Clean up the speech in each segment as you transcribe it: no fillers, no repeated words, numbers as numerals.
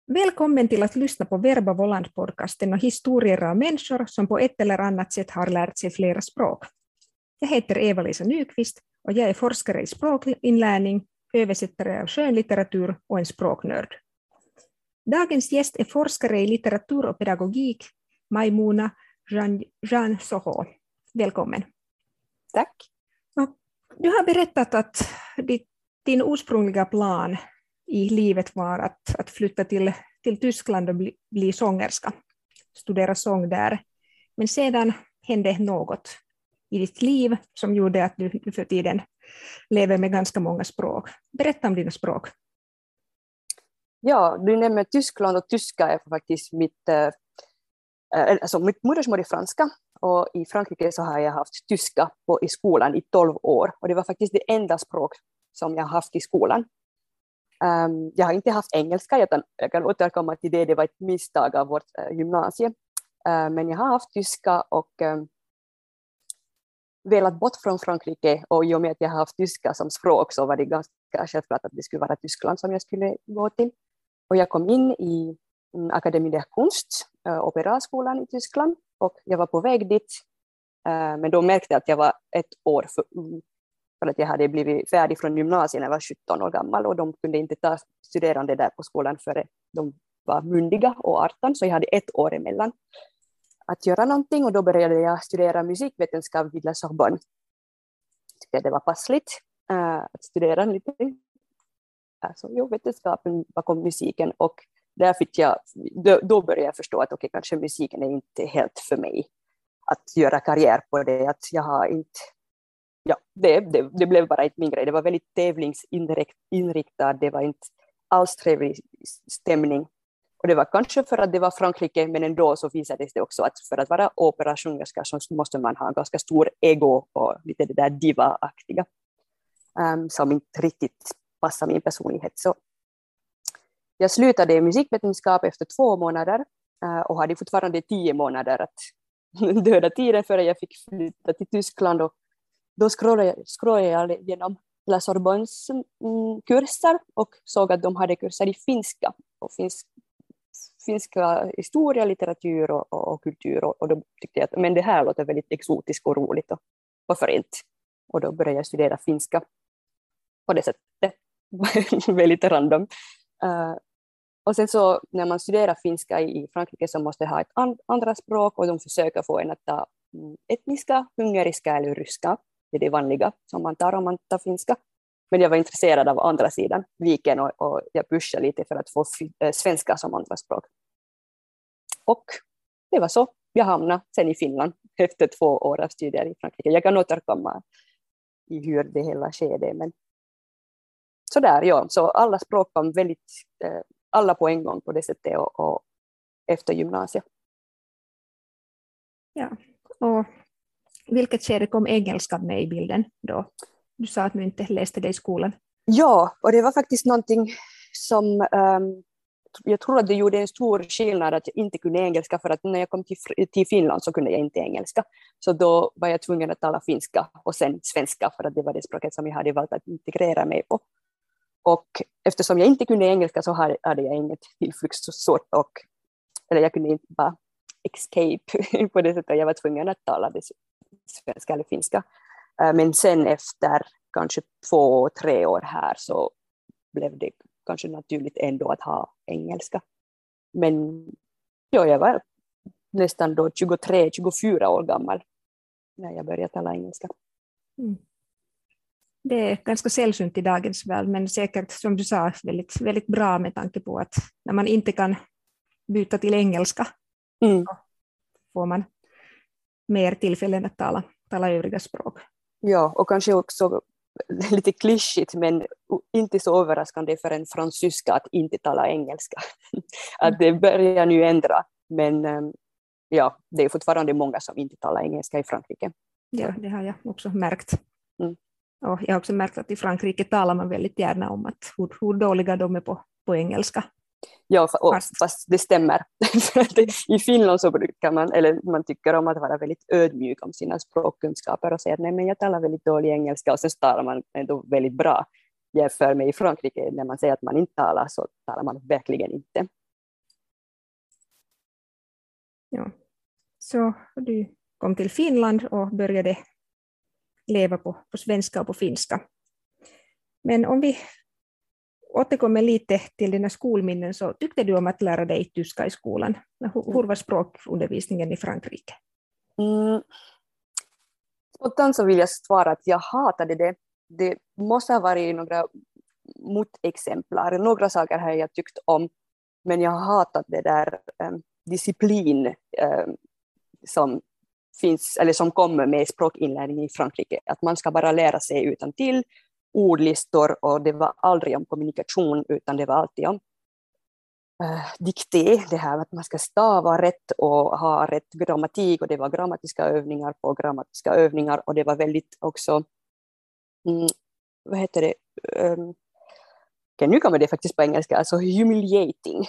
Välkommen till att lyssna på Verba Volant-podcasten och historier av människor som på ett eller annat sätt har lärt sig flera språk. Jag heter Eva-Lisa Nyqvist och jag är forskare i språkinlärning, översättare av skönlitteratur och en språknörd. Dagens gäst är forskare i litteratur och pedagogik, Maimouna Jean Soho. Välkommen. Tack. Du har berättat att din ursprungliga plan i livet var att flytta till Tyskland och bli sångerska, studera sång där. Men sedan hände något i ditt liv som gjorde att du för tiden lever med ganska många språk. Berätta om dina språk. Ja, du nämner Tyskland och tyska är faktiskt mitt modersmål är franska. Och i Frankrike så har jag haft tyska i skolan i 12 år. Och det var faktiskt det enda språk som jag har haft i skolan. Jag har inte haft engelska, jag kan återkomma till det var ett misstag av vårt gymnasium. Men jag har haft tyska och velat bort från Frankrike, och i och med att jag har haft tyska som språk så var det ganska självklart att det skulle vara Tyskland som jag skulle gå till. Och jag kom in i Akademie der Kunst, operaskolan i Tyskland, och jag var på väg dit. Men då märkte jag att jag var ett år för ung. För att jag hade blivit färdig från gymnasiet när jag var 17 år gammal, och de kunde inte ta studerande där på skolan före de var myndiga och 18, så jag hade ett år emellan att göra någonting, och då började jag studera musikvetenskap vid La Sorbonne. Det var passligt att studera lite vetenskapen bakom musiken, och där då började jag förstå att kanske musiken är inte helt för mig att göra karriär på det, att jag har inte. Ja, det blev bara inte min grej. Det var väldigt tävlingsinriktat. Det var inte alls trevlig stämning. Och det var kanske för att det var Frankrike, men ändå så visade det också att för att vara operasångerska så måste man ha en ganska stor ego och lite det där diva-aktiga som inte riktigt passar min personlighet. Så jag slutade musikvetenskap efter 2 månader och hade fortfarande 10 månader att döda tiden före jag fick flytta till Tyskland. Och då scrollade jag genom La Sorbonnes kurser och såg att de hade kurser i finska. Och finska historia, litteratur och kultur. Och då tyckte jag att men det här låter väldigt exotiskt och roligt. Och varför inte? Och då började jag studera finska på det sättet. Väldigt random. Och sen så när man studerar finska i Frankrike så måste ha ett andra språk, och de försöker få en att ta etniska, hungariska eller ryska. Det är det vanliga som man tar om man tar finska. Men jag var intresserad av andra sidan viken, och jag pushade lite för att få svenska som andra språk. Och det var så jag hamnade sen i Finland efter 2 år av studier i Frankrike. Jag kan återkomma i hur det hela skedde. Men sådär, ja. Så alla språk kom väldigt, alla på en gång på det sättet och efter gymnasiet. Ja, och vilket skede kom engelskan med i bilden då? Du sa att du inte läste det i skolan. Ja, och det var faktiskt någonting som jag tror att det gjorde en stor skillnad att jag inte kunde engelska, för att när jag kom till Finland så kunde jag inte engelska. Så då var jag tvungen att tala finska och sen svenska, för att det var det språket som jag hade valt att integrera mig på. Och eftersom jag inte kunde engelska så hade jag inget tillflyktsort, eller jag kunde inte bara escape på det sättet. Jag var tvungen att tala det svenska eller finska. Men sen efter kanske 2-3 år här så blev det kanske naturligt ändå att ha engelska. Men ja, jag var nästan då 23-24 år gammal när jag började tala engelska. Mm. Det är ganska sällsynt i dagens värld, men säkert som du sa väldigt, väldigt bra med tanke på att när man inte kan byta till engelska så får man mer tillfällen att tala övriga språk. Ja, och kanske också lite klyschigt, men inte så överraskande för en fransyska att inte tala engelska. Att det börjar nu ändra, men ja, det är fortfarande många som inte talar engelska i Frankrike. Ja, det har jag också märkt. Mm. Och jag har också märkt att i Frankrike talar man väldigt gärna om att hur dåliga de är på engelska. Ja, fast det stämmer. I Finland så brukar man tycker om att vara väldigt ödmjuk om sina språkkunskaper och säga att nej, men jag talar väldigt dålig engelska, och sen talar man ändå väldigt bra. Jämför med i Frankrike, när man säger att man inte talar så talar man verkligen inte. Ja. Så du kom till Finland och började leva på svenska och på finska. Men om vi återkommer lite till dina skolminnen, så tyckte du om att lära dig tyska i skolan? Hur var språkundervisningen i Frankrike? Spontant så vill jag svara att jag hatade det. Det måste ha varit några motexemplar. Några saker har jag tyckt om, men jag har hatat det där disciplin som finns, eller som kommer med språkinlärning i Frankrike. Att man ska bara lära sig utantill ordlistor, och det var aldrig om kommunikation, utan det var alltid om dikté, det här att man ska stava rätt och ha rätt grammatik, och det var grammatiska övningar på grammatiska övningar, och det var väldigt också vad heter det, nu kommer det faktiskt på engelska, alltså humiliating,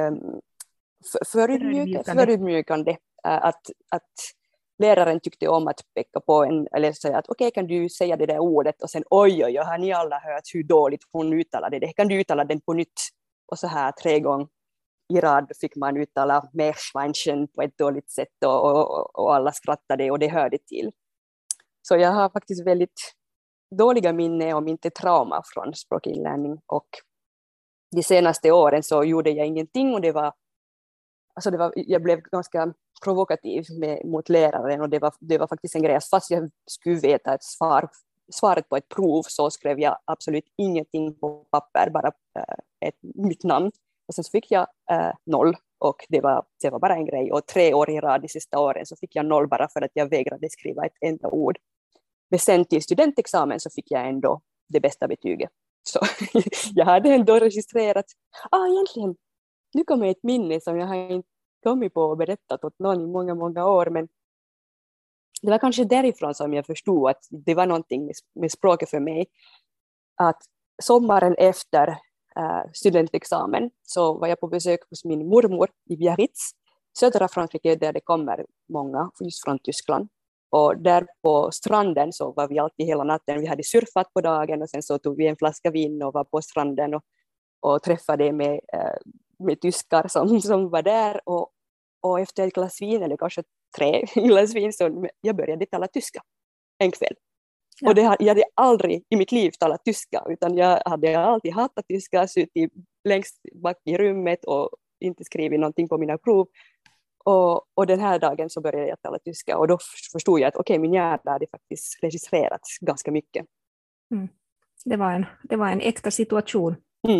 förödmjukande, att läraren tyckte om att peka på en, eller säga att okej, kan du säga det där ordet, och sen oj, har ni alla hört hur dåligt hon uttalade det, kan du uttala den på nytt, och så här 3 gånger i rad fick man uttala Meerschweinchen på ett dåligt sätt, och alla skrattade, och det hörde till. Så jag har faktiskt väldigt dåliga minnen, om inte trauma, från språkinlärning, och de senaste åren så gjorde jag ingenting, och jag blev ganska provokativ mot läraren, och det var faktiskt en grej, fast jag skulle veta ett svaret på ett prov, så skrev jag absolut ingenting på papper, bara mitt namn, och sen så fick jag 0, och det var bara en grej, och 3 år i rad de sista åren så fick jag 0 bara för att jag vägrade skriva ett enda ord. Men sen till studentexamen så fick jag ändå det bästa betyget, så jag hade ändå registrerat. Egentligen, nu kommer ett minne som jag har inte kommit på och berättat åt någon i många, många år, men det var kanske därifrån som jag förstod att det var någonting med språket för mig. Att sommaren efter studentexamen så var jag på besök hos min mormor i Biarritz, södra Frankrike, där det kommer många just från Tyskland. Och där på stranden så var vi alltid hela natten. Vi hade surfat på dagen, och sen så tog vi en flaska vin och var på stranden och träffade med tyskar som var där. Och efter ett glas vin, eller kanske 3 glas vin, så jag började tala tyska en kväll. Ja. Och jag hade aldrig i mitt liv talat tyska, utan jag hade alltid hatat tyska, suttit längst bak i rummet och inte skrivit någonting på mina prov. Och den här dagen så började jag tala tyska, och då förstod jag att okej, min hjärna hade faktiskt registrerats ganska mycket. Det var en äkta situation.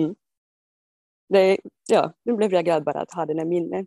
Nu blev jag glad bara att ha den här minnen.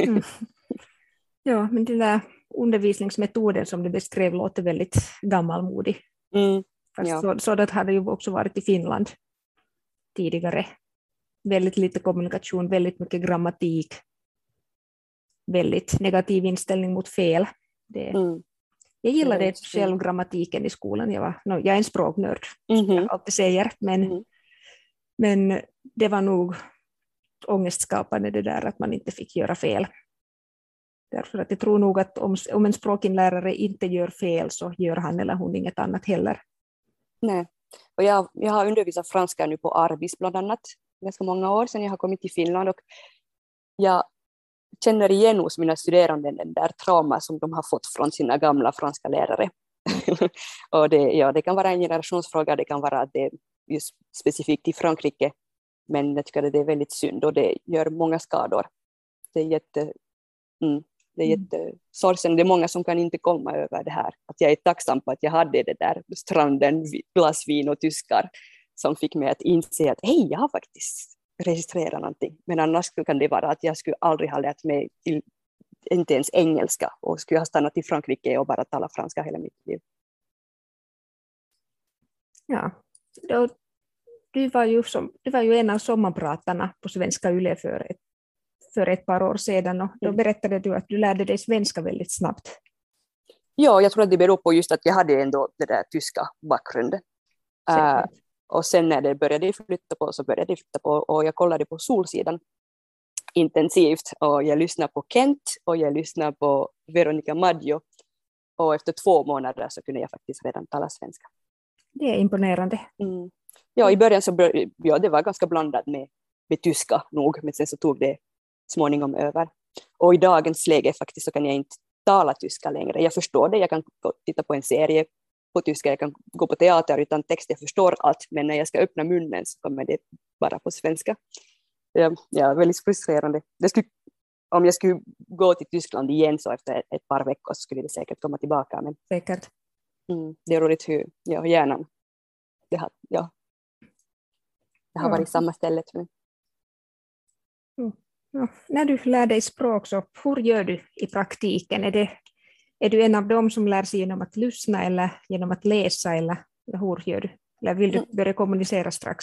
Ja, men den där undervisningsmetoden som du beskrev låter väldigt gammalmodig. Sådant hade ju också varit i Finland tidigare. Väldigt lite kommunikation, väldigt mycket grammatik, väldigt negativ inställning mot fel. Jag gillade själv grammatiken i skolan. Jag är en språknörd, som jag alltid säger, men det var nog ångestskapande det där att man inte fick göra fel. Därför att jag tror nog att om en språkinlärare inte gör fel, så gör han eller hon inget annat heller. Nej, och jag har undervisat franska nu på Arbis bland annat, ganska många år sedan jag har kommit till Finland, och jag känner igen hos mina studerande den där trauma som de har fått från sina gamla franska lärare. Och det kan vara en generationsfråga, det kan vara att det är just specifikt i Frankrike, men jag tycker att det är väldigt synd, och det gör många skador. Det är jättesorgsen. Det är många som kan inte komma över det här. Att jag är tacksam på att jag hade det där stranden, glasvin och tyskar som fick mig att inse att hej, jag har faktiskt registrerat någonting. Men annars kan det vara att jag skulle aldrig ha lärt mig inte ens engelska, och skulle ha stannat i Frankrike och bara tala franska hela mitt liv. Ja, du var ju en av sommarpratarna på Svenska Yle för ett par år sedan, och då berättade du att du lärde dig svenska väldigt snabbt. Ja, jag tror att det beror på just att jag hade ändå det där tyska bakgrunden. Och sen när det började flytta på, och jag kollade på Solsidan intensivt, och jag lyssnade på Kent och jag lyssnade på Veronica Maggio, och efter 2 månader så kunde jag faktiskt redan tala svenska. Det är imponerande. Ja, i början så det var ganska blandat med tyska nog, men sen så tog det småningom över. Och i dagens läge faktiskt så kan jag inte tala tyska längre. Jag förstår det, jag kan titta på en serie på tyska, jag kan gå på teater utan text, jag förstår allt, men när jag ska öppna munnen så kommer det bara på svenska. Ja, väldigt frustrerande. Om jag skulle gå till Tyskland igen så efter ett par veckor så skulle det säkert komma tillbaka. Men, Säkert. det är roligt hur hjärnan det har varit samma ställe. Ja, när du lär dig språk, så hur gör du i praktiken? Är du en av dem som lär sig genom att lyssna eller genom att läsa, eller hur gör du? Eller vill du börja kommunicera strax?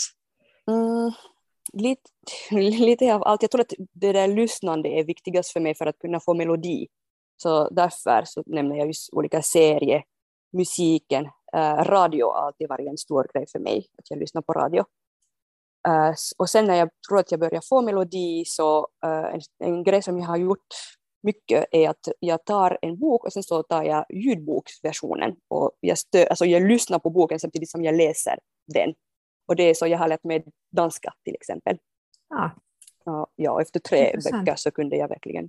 Lite av allt. Jag tror att det där lyssnande är viktigast för mig för att kunna få melodi. Så därför så nämner jag just olika serier, musiken, radio har alltid varit en stor grej för mig, att jag lyssnar på radio. Och sen när jag tror att jag börjar få melodi så en grej som jag har gjort mycket är att jag tar en bok och sen så tar jag ljudboksversionen och jag lyssnar på boken samtidigt som jag läser den. Och det är så jag har lärt mig danska till exempel. Ja, efter 3 böcker så kunde jag verkligen.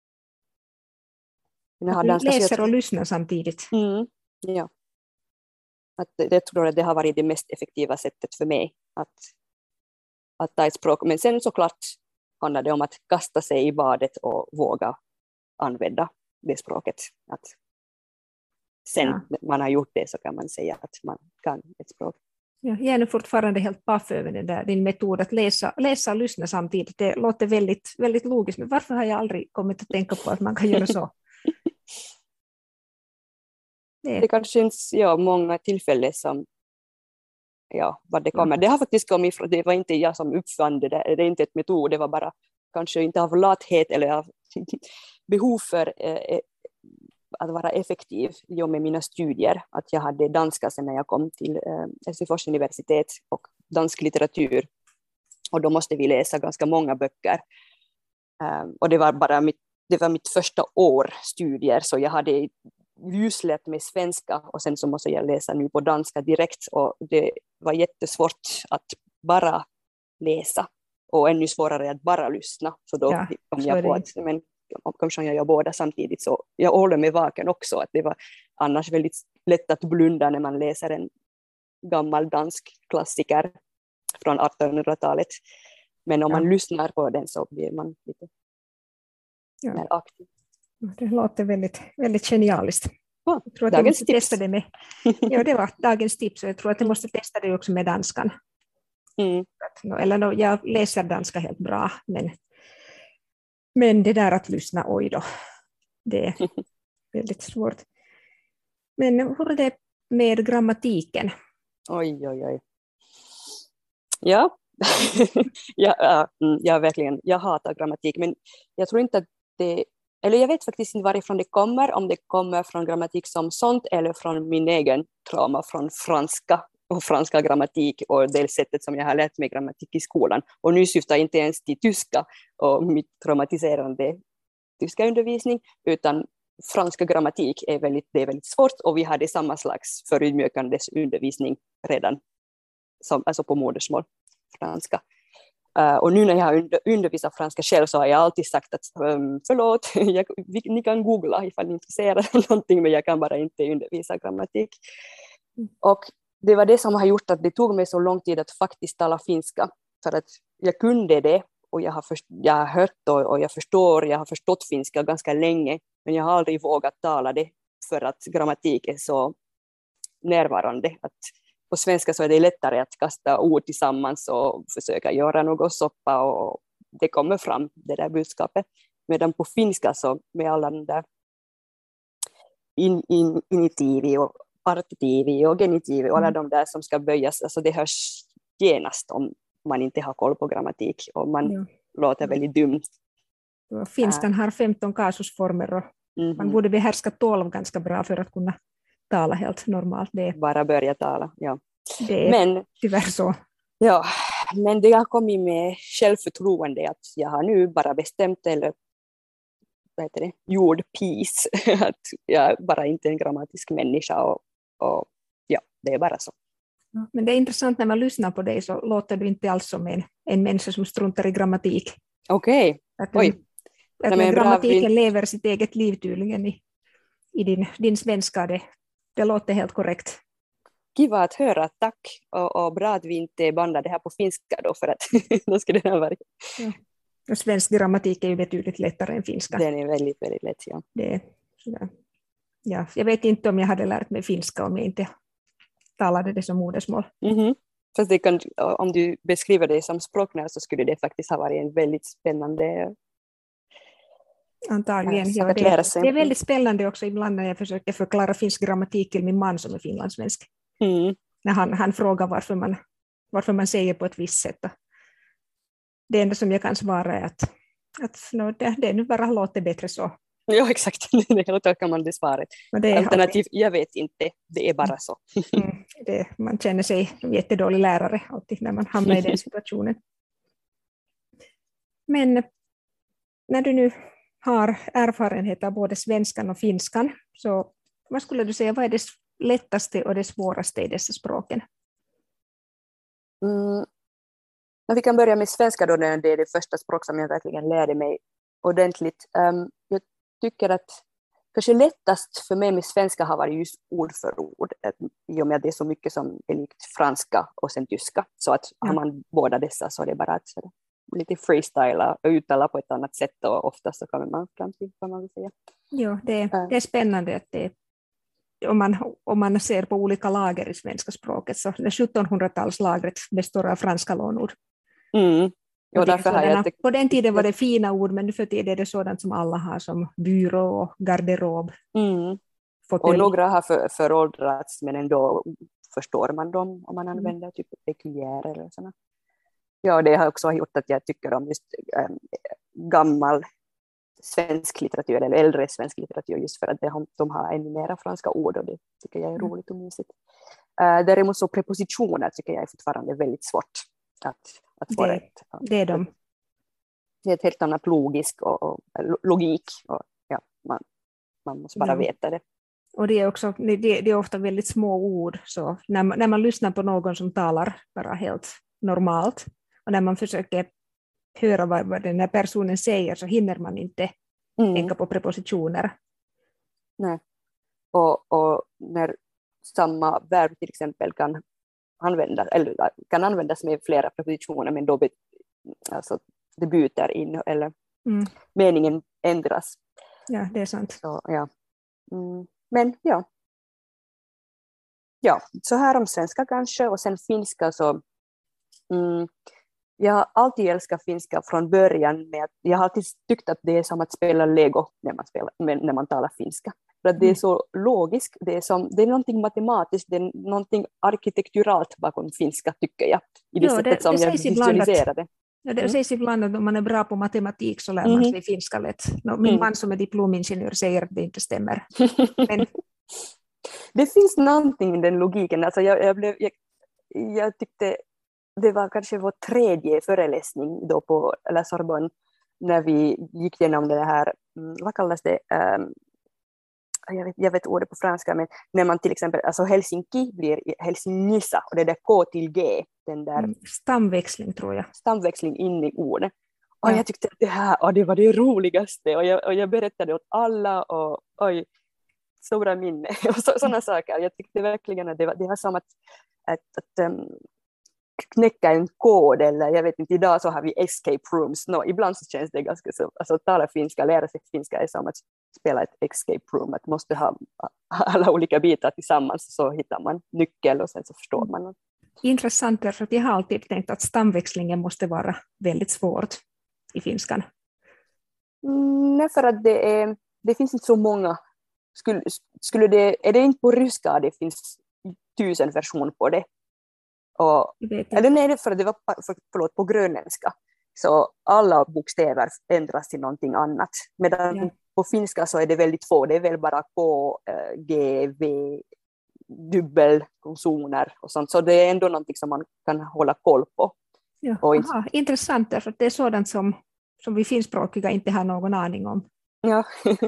Du läser och lyssnar samtidigt. Ja. Jag tror att det har varit det mest effektiva sättet för mig att ta ett språk. Men sen såklart handlar det om att kasta sig i badet och våga använda det språket. Att sen när man har gjort det så kan man säga att man kan ett språk. Ja, jag är nu fortfarande helt paff över din metod att läsa och lyssna samtidigt. Det låter väldigt, väldigt logiskt, men varför har jag aldrig kommit att tänka på att man kan göra så? Det kanske finns många tillfällen som vad det kommer. Det har faktiskt kommit ifrån, det var inte jag som uppfann det är inte ett metod, det var bara kanske inte av lathet eller av behov för att vara effektiv med mina studier. Att jag hade danska sen när jag kom till Helsingfors universitet och dansk litteratur. Och då måste vi läsa ganska många böcker. Och det var mitt första år studier, så jag hade just lärt mig svenska och sen så måste jag läsa nu på danska direkt, och det var jättesvårt att bara läsa och ännu svårare att bara lyssna, så då kom jag på att kanske jag gör båda samtidigt, så jag håller mig vaken också, att det var annars väldigt lätt att blunda när man läser en gammal dansk klassiker från 1800-talet, men om man lyssnar på den så blir man lite mer aktiv. Det låter väldigt, väldigt genialiskt. Jag tror att dagens måste tips. Testa det med. Ja, det var dagens tips, och jag tror att jag måste testa det också med danskan. Jag läser danska helt bra, men det där att lyssna, det är väldigt svårt. Men hur är det med grammatiken? Oj. Ja. Ja, verkligen. Jag hatar grammatik, men jag tror inte att eller jag vet faktiskt inte varifrån det kommer, om det kommer från grammatik som sånt eller från min egen trauma från franska grammatik och det sättet som jag har lärt mig grammatik i skolan. Och nu syftar jag inte ens till tyska och mitt traumatiserande tyska undervisning, utan franska grammatik är väldigt svårt, och vi hade samma slags förödmjukande undervisning redan alltså på modersmål, franska. Och nu när jag har undervisat franska själv så har jag alltid sagt att förlåt, ni kan googla ifall ni är intresserade av någonting, men jag kan bara inte undervisa grammatik. Och det var det som har gjort att det tog mig så lång tid att faktiskt tala finska, för att jag kunde det och jag har hört och jag har förstått finska ganska länge, men jag har aldrig vågat tala det för att grammatik är så närvarande. Att på svenska så är det lättare att kasta ord tillsammans och försöka göra något soppa och det kommer fram, det där budskapet. Medan på finska så med alla de där initivi och partitivi och genitivi och alla de där som ska böjas, alltså det hörs genast om man inte har koll på grammatik och man låter väldigt dumt. Finskan har 15 kasusformer och man borde behärska 12 ganska bra för att kunna tala helt normalt. Bara börja tala, ja. Det är tyvärr så. Ja, men det har kommit med självförtroende att jag har nu bara bestämt eller gjord peace att jag är bara inte en grammatisk människa och ja, det är bara så. Men det är intressant när man lyssnar på dig så låter du inte alls som en människa som struntar i grammatik. Okej. Oj. Grammatiken lever sitt eget liv tydligen i din svenska. Det låter helt korrekt. Kiva att höra, tack. Och bra att vi inte bandar det här på finska då, för att då skulle det ha varit... Ja. Och svensk grammatik är ju betydligt lättare än finska. Den är väldigt, väldigt lätt, ja. Ja, jag vet inte om jag hade lärt mig finska om jag inte talade det som modersmål. Mm-hmm. Fast om du beskriver det som språknörd så skulle det faktiskt ha varit en väldigt spännande antagligen. Ja, det är väldigt spännande också ibland när jag försöker förklara finsk grammatik till min man som är finlandssvensk. När han frågar varför man säger på ett visst sätt. Det enda som jag kan svara är att det nu bara låter bättre så. Ja, exakt. Då tolkar man det svaret. Alternativt, jag vet inte, det är bara så. Man känner sig som jättedålig lärare alltid när man hamnar i den situationen. Men när du nu har erfarenhet av både svenskan och finskan, så vad skulle du säga, vad är det lättaste och det svåraste i dessa språken? Vi kan börja med svenska då, det är det första språk som jag verkligen lärde mig ordentligt. Jag tycker att kanske lättast för mig med svenska har varit just ord för ord, i och med att det är så mycket som är likt franska och sen tyska, så att har man båda dessa så är det bara att lite freestyla och uttala på ett annat sätt, och oftast så kommer man fram till vad man vill säga. Ja, det är spännande att om man ser på olika lager i svenska språket, så det 1700-talslagret består av franska lånord. Och därför har jag på den tiden var det fina ord, men nu för tiden är det sådant som alla har som byrå och garderob. Och några har föråldrats, men ändå förstår man dem om man använder typ ekujär eller sådana. Ja, det har också gjort att jag tycker om just gammal svensk litteratur eller äldre svensk litteratur, just för att de har ännu mera franska ord, och det tycker jag är roligt och mysigt. Däremot så prepositioner tycker jag är fortfarande väldigt svårt att få rätt. Det är de. Det är ett helt annat logisk och logik, och ja, man måste bara veta det. Och det är ofta väldigt små ord, så när man lyssnar på någon som talar bara helt normalt, och när man försöker höra vad den här personen säger, så hinner man inte tänka på prepositioner. Nej. Och när samma verb till exempel kan användas med flera prepositioner, men då alltså det byter in eller meningen ändras. Ja, det är sant. Så, ja. Men ja, så här om svenska kanske, och sen finska så jag har alltid älskat finska från början, med att jag har alltid tyckt att det är som att spela Lego när man talar finska. För att det är så logiskt, det är någonting matematiskt, det är någonting arkitekturalt bakom finska, tycker jag. I det sättet som jag visualiserar det. Det sägs ibland att om man är bra på matematik så lär man sig finska lätt. Min man som är diplomingenjör säger att det inte stämmer. Men... Det finns någonting i den logiken. Alltså jag tyckte det var kanske vår 3:e föreläsning då på La Sorbonne, när vi gick igenom det här, vad kallas det? Jag vet ordet på franska, men när man till exempel, alltså Helsinki blir Helsingissa, och det där K till G, den där stamväxling tror jag. Stamväxling in i ordet. Och jag tyckte att det var det roligaste, och jag berättade åt alla, och stora minne och sådana saker. Jag tyckte verkligen att det var som att knäcka en kod, eller jag vet inte, idag så har vi escape rooms. Ibland så känns det ganska så, alltså tala finska, lära sig finska är som att spela ett escape room, att måste ha alla olika bitar tillsammans, så hittar man nyckel och sen så förstår man. Intressant, därför att jag har alltid tänkt att stamväxlingen måste vara väldigt svårt i finskan. Nej, för att det finns inte så många. Är det inte på ryska det finns 1000 versioner på det? Eller nej, för att det var på grönländska. Så alla bokstäver ändras till någonting annat. Medan på finska så är det väldigt få. Det är väl bara K, G, V, dubbelkonsoner och sånt. Så det är ändå någonting som man kan hålla koll på. Ja, intressant, därför att det är sådant som vi finskspråkiga inte har någon aning om. Ja.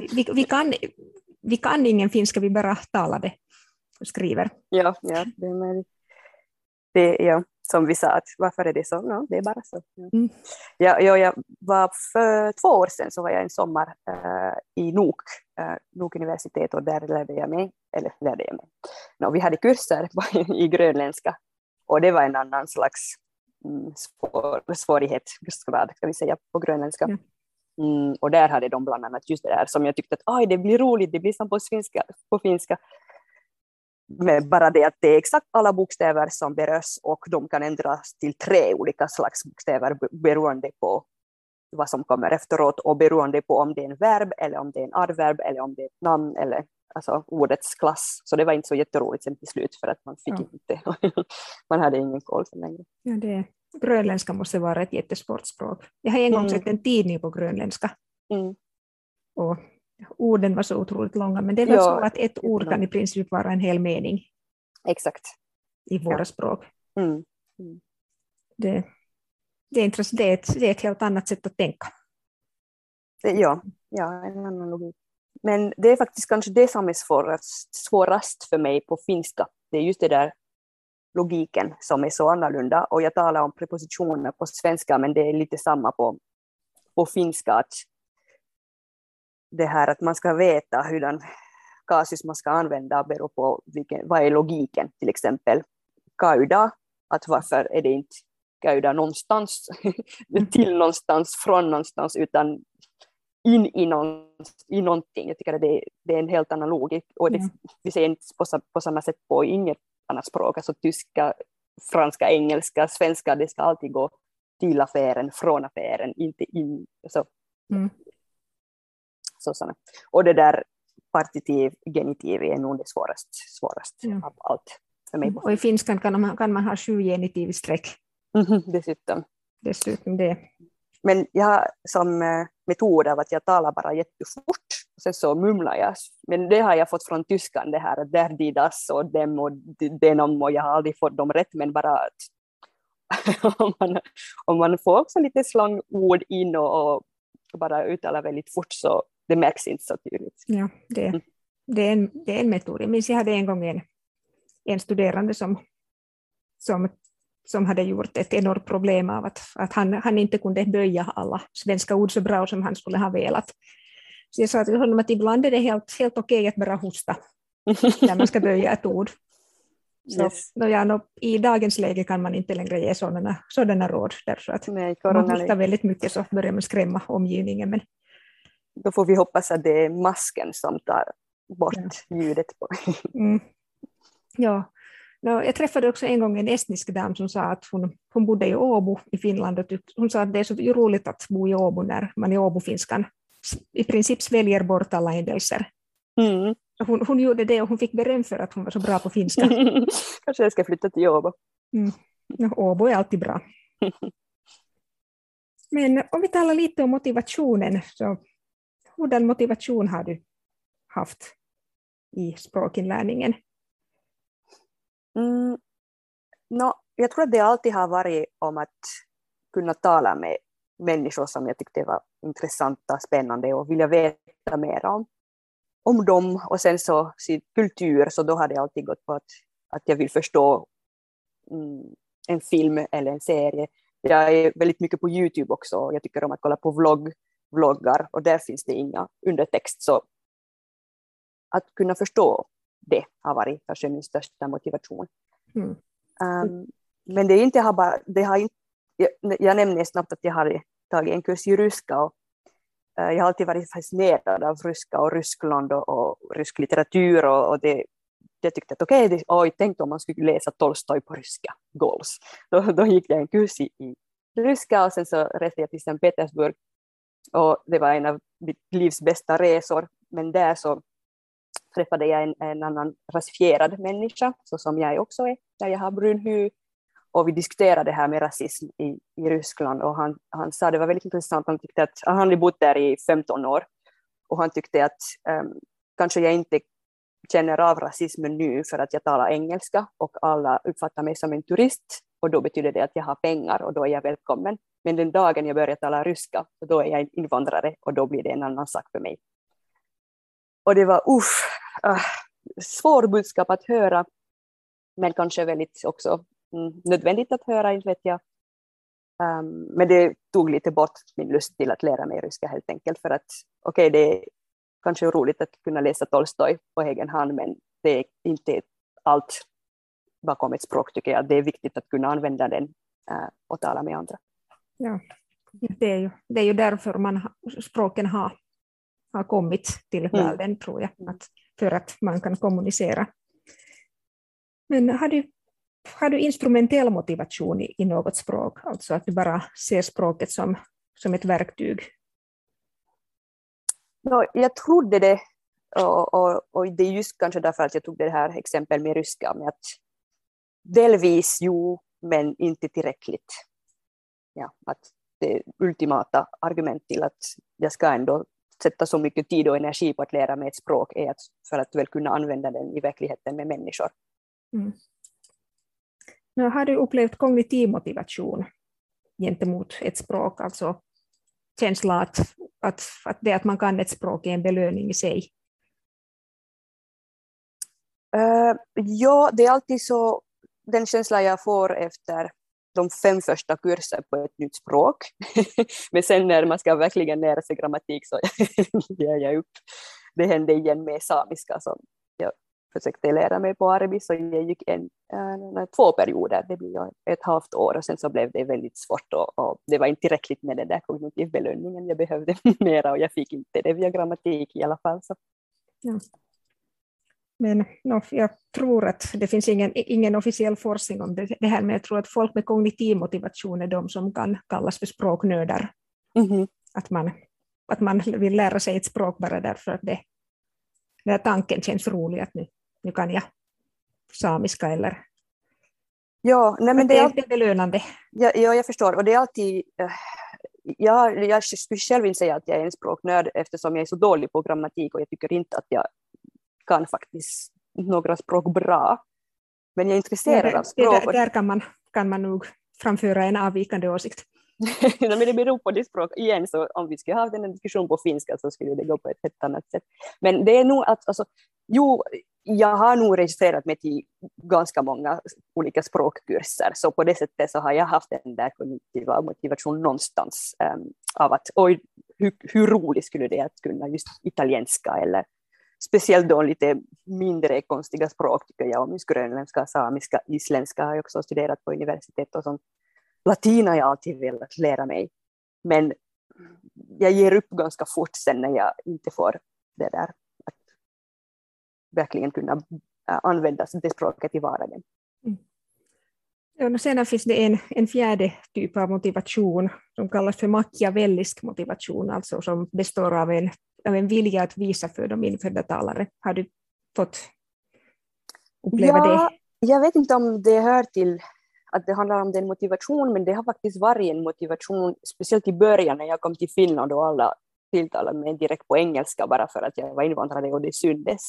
vi kan ingen finska, vi bara talar det och skriver. Ja, det är möjligt. som vi sa, att varför är det så? No, det är bara så. Mm. Jag var för 2 år sedan så var jag en sommar i Nuuk universitet och där lärde jag mig. No, vi hade kurser i grönländska och det var en annan slags svårighetsgrad ska vi säga på grönländska. Mm. Och där hade de bland annat just det där som jag tyckte att det blir roligt, det blir som på finska. Men bara det att det är exakt alla bokstäver som berörs och de kan ändras till 3 olika slags bokstäver beroende på vad som kommer efteråt och beroende på om det är en verb eller om det är en adverb eller om det är ett namn eller alltså ordets klass. Så det var inte så jätteroligt sen till slut för att man fick inte, man hade ingen koll så länge. Ja, grönländska måste vara ett jättesvårt språk. Jag har en gång sett en tidning på grönländska. Och orden var så otroligt långa, men det är väl så att ett ord kan i princip vara en hel mening. Exakt. I våra språk. Det är intressant, det är ett helt annat sätt att tänka. Ja, en annan logik. Men det är faktiskt kanske det som är svårast för mig på finska. Det är just det där logiken som är så annorlunda. Och jag talar om prepositioner på svenska, men det är lite samma på finska. Att det här att man ska veta hurdan kasus man ska använda beror på vad är logiken. Till exempel kauda, att varför är det inte kauda någonstans, till någonstans, från någonstans, utan in i någonting. Jag tycker att det är en helt annan logik. Och vi säger inte på samma sätt på inget annat språk. Alltså tyska, franska, engelska, svenska, det ska alltid gå till affären, från affären, inte in. Så. Sådana. Och det där partitiv, genitiv är nog det svårast av allt för mig. Och i finskan kan man ha 7 genitiv i sträck. Dessutom det. Men jag har som metod av att jag talar bara jättefort och sen så mumlar jag. Men det har jag fått från tyskan, det här där, de, das och dem och denom, och jag har aldrig fått dem rätt, men bara att om man får också lite slangord in och bara uttalar väldigt fort så det märks inte så tydligt. Ja, det är en metod. Jag minns jag hade en gång en studerande som hade gjort ett enormt problem av att han inte kunde böja alla svenska ord så bra som han skulle ha velat. Så jag sa till honom att ibland är det helt okej att bara hosta när man ska böja ett ord. Så, i dagens läge kan man inte längre ge sådana råd. Därför att man hostar väldigt mycket så börjar man skrämma omgivningen. Men då får vi hoppas att det är masken som tar bort ljudet på. Ja. Jag träffade också en gång en estnisk dam som sa att hon bodde i Åbo i Finland. Och hon sa att det är så roligt att bo i Åbo när man i Åbofinskan i princip sväljer bort alla händelser. Hon gjorde det och hon fick beröm för att hon var så bra på finska. Kanske jag ska flytta till Åbo. Åbo är alltid bra. Men om vi talar lite om motivationen, så hurdan motivation har du haft i språkinlärningen? Jag tror att det alltid har varit om att kunna tala med människor som jag tyckte var intressanta, spännande och vilja veta mer om dem. Och sen så sin kultur, så då har det alltid gått på att jag vill förstå en film eller en serie. Jag är väldigt mycket på YouTube också. Jag tycker om att kolla på vloggar och där finns det inga undertext. Så att kunna förstå det har varit kanske min största motivation. Men det är inte jag nämnde snabbt att jag har tagit en kurs i ryska och jag har alltid varit fascinerad av ryska och Ryskland och rysk litteratur och jag tyckte att tänkte om man skulle läsa Tolstoj på ryska, goals. Då gick jag en kurs i ryska och sen så reste jag till Sankt Petersburg och det var en av mitt livs bästa resor, men där så träffade jag en annan rasifierad människa, så som jag också är, där jag har brun hy. Och vi diskuterade det här med rasism i Ryssland. Och han sa, det var väldigt intressant, han hade bott där i 15 år. Och han tyckte att kanske jag inte känner av rasismen nu för att jag talar engelska. Och alla uppfattar mig som en turist. Och då betyder det att jag har pengar och då är jag välkommen. Men den dagen jag börjar tala ryska, då är jag en invandrare och då blir det en annan sak för mig. Och det var svår budskap att höra, men kanske väldigt också nödvändigt att höra, inte vet jag. Men det tog lite bort min lust till att lära mig ryska helt enkelt, för att okej, det är kanske roligt att kunna läsa Tolstoj på egen hand, men det är inte allt bakom ett språk, tycker jag. Det är viktigt att kunna använda den och tala med andra. Ja, det är ju därför språken har kommit till världen, tror jag, för att man kan kommunicera. Men har du instrumentell motivation i något språk, alltså att du bara ser språket som ett verktyg? Jag trodde det, och det är just kanske därför att jag tog det här exempel med ryska, med att delvis jo, men inte tillräckligt. Ja, att det ultimata argument till att jag ska ändå sätta så mycket tid och energi på att lära mig ett språk är för att väl kunna använda den i verkligheten med människor. Men har du upplevt kognitiv motivation gentemot ett språk, alltså känsla att det att man kan ett språk är en belöning i sig? Ja, det är alltid så den känsla jag får efter de 5 första kurser på ett nytt språk. Men sen när man ska verkligen lära sig grammatik så ger jag upp. Det hände igen med samiska som jag försökte lära mig på arabi, så jag gick 2 perioder. Det blev 1,5 år och sen så blev det väldigt svårt och det var inte tillräckligt med den där kognitiv belöningen. Jag behövde mera och jag fick inte det via grammatik i alla fall. Så. Ja. Men jag tror att det finns ingen officiell forskning om det här, men jag tror att folk med kognitiv motivation är de som kan kallas för språknördar. Att man vill lära sig ett språk bara därför att den här tanken känns rolig, att nu kan jag samiska eller... Ja, nej, men det är alltid belönande. Ja, jag förstår, och det är alltid... Jag skulle själv inte säga att jag är en språknörd eftersom jag är så dålig på grammatik och jag tycker inte att jag kan faktiskt några språk bra. Men jag är intresserad av språk. Där kan man nog framföra en avvikande åsikt. Men det beror på det språk. Igen, så om vi skulle ha den diskussion på finska så skulle det gå på ett helt annat sätt. Men det är nog att, alltså, jag har nog registrerat mig till ganska många olika språkkurser, så på det sättet så har jag haft den där kognitiva motivation någonstans av att hur roligt skulle det att kunna just italienska, eller speciellt då lite mindre konstiga språk tycker jag om, grönländska, samiska, isländska har jag också studerat på universitet och sånt. Latin har jag alltid velat lära mig, men jag ger upp ganska fort sen när jag inte får det där att verkligen kunna använda det språket i vardagen. Ja, sedan finns det en fjärde typ av motivation som kallas för machiavellisk motivation, alltså som består av en vilja att visa för de infödda talare. Har du fått uppleva det? Jag vet inte om det hör till att det handlar om den motivation, men det har faktiskt varit en motivation, speciellt i början när jag kom till Finland och alla tilltalade mig direkt på engelska bara för att jag var invandrare och det syndes.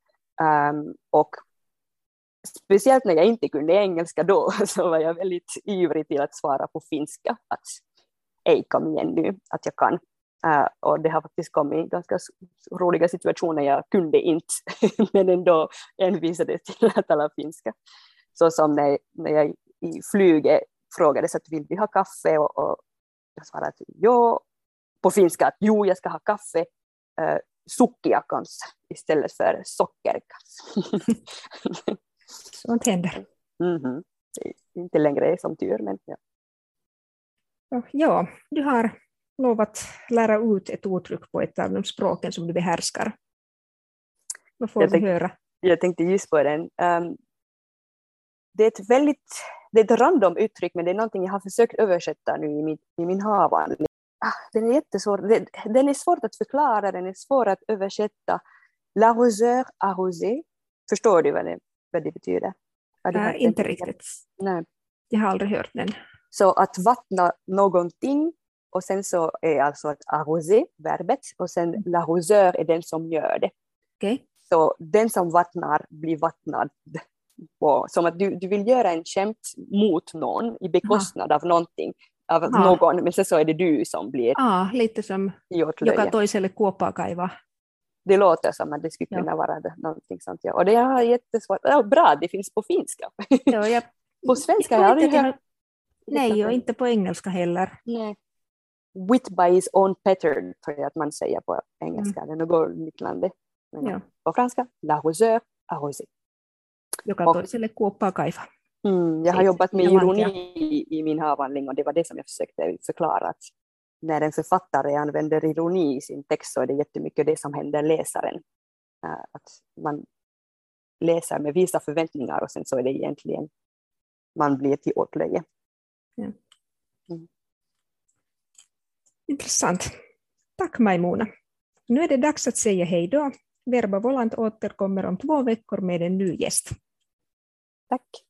Och speciellt när jag inte kunde engelska då så var jag väldigt ivrig till att svara på finska, att ej, kom igen nu, att jag kan. Och det har faktiskt kommit ganska roliga situationer jag kunde inte men ändå envisades till att tala finska. Så som när jag i flyget frågades att vill vi ha kaffe och jag svarade att ja, på finska att jo, jag ska ha kaffe, sukkia kanske istället för socker. Sånt händer. Inte längre som tur, men ja. Ja, du har lovat lära ut ett uttryck på ett av de språken som du behärskar. Vad får vi höra? Jag tänkte just på den. Det är ett random uttryck, men det är någonting jag har försökt översätta nu i min havandling. Den är jättesvår. Den är svårt att förklara, den är svår att översätta. L'arroseur arrosé. Förstår du vad det betyder? Inte riktigt. Nej. Jag har aldrig hört den. Så att vattna någonting, och sen så är alltså att arrosé, verbet, och sen l'arroseur är den som gör det. Okay. Så den som vattnar blir vattnad. Som att du vill göra en skämt mot någon i bekostnad av någonting, av någon, men så är det du som blir lite som joka toiselle kuoppaa kaivaa. Det låter som att det skulle kunna vara någonting sånt. Ja. Och det är jättesvårt. Bra, det finns på finska. Ja, På svenska har jag aldrig hört. Nej, och inte på engelska heller. Nej. Wit by his own pattern, för att man säger på engelska. Det går liknande. Ja. På franska, l'arroseur arrosé. Joka toiselle kuoppaa kaiva. Jag har jobbat med ironi i min avhandling, och det var det som jag försökte förklara. Att när en författare använder ironi i sin text så är det jättemycket det som händer läsaren. Att man läser med vissa förväntningar och sen så är det egentligen man blir till åtlöje. Ja. Intressant. Tack Maimuna. Nu är det dags att säga hej då. Verba Volant återkommer om 2 veckor med en ny gäst. Tack.